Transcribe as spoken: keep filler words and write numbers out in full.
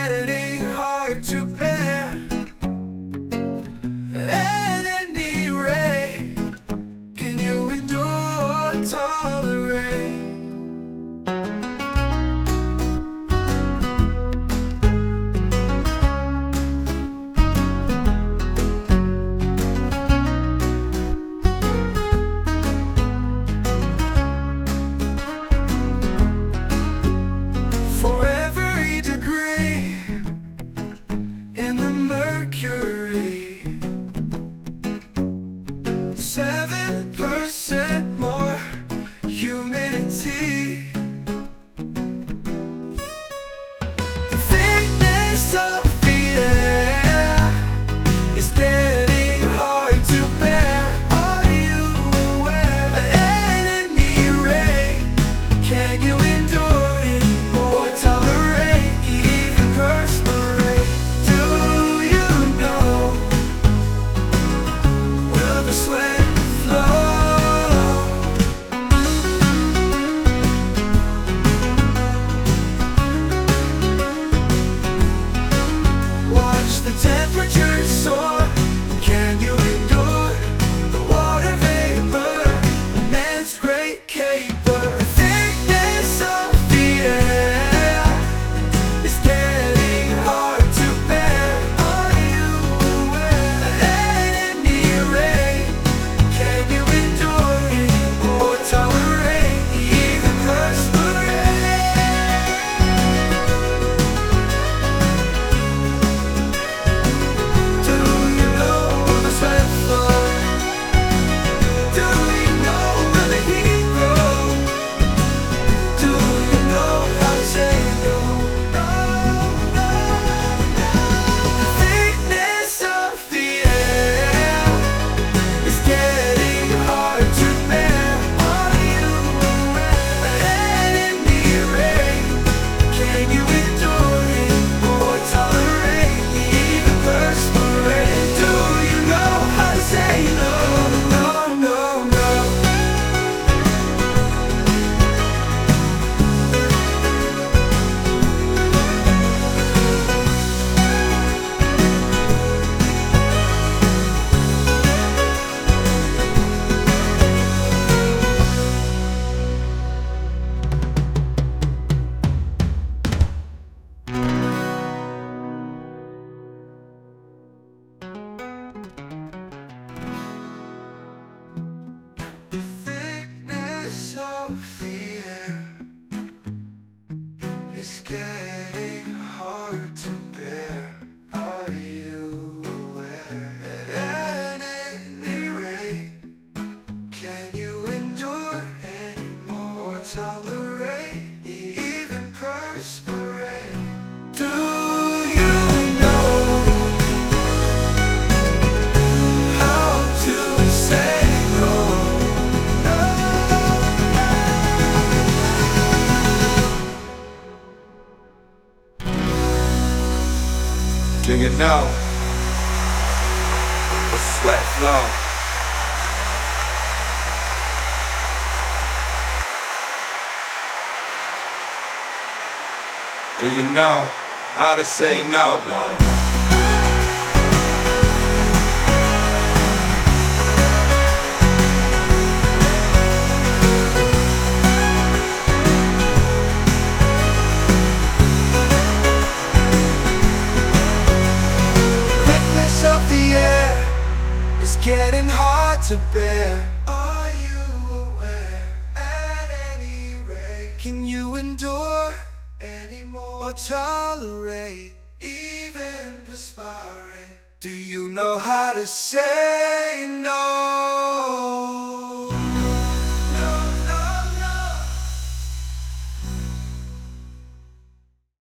getting hard to bear. At any rate, can you endure, tolerate? For every degree in the mercury, seven percent more humidity. The thickness of the air is getting hard to bear. Are you aware? At any rate, can you endure it or tolerate, even perspirate? Do you know? Will the sweat flow? Watch the temperature soar. Can you endure the water vapor? Man's great caper. The thickness of the air is getting hard to bear. Are you aware? At any rate, can you endure it or tolerate, even perspirate? Do you know the sweat flow? Do you know where the heat grows? Do you know how to say no? No, no, no. The thickness of the air is getting hard to bear. Are you aware? At any rate, can you endure it or tolerate, even perspirate? Do you know how to say no? No, no, no. The thickness of the air is getting hard to bear. Are you aware? At any rate, can you endure anymore, tolerate, even perspirate? Do you know how to say no? Do you know the sweat flow? Do you know how to say no? Thickness of the air is getting hard to bear. Are you aware? At any rate, can you endure anymore, tolerate, even perspire? Do you know how to say no?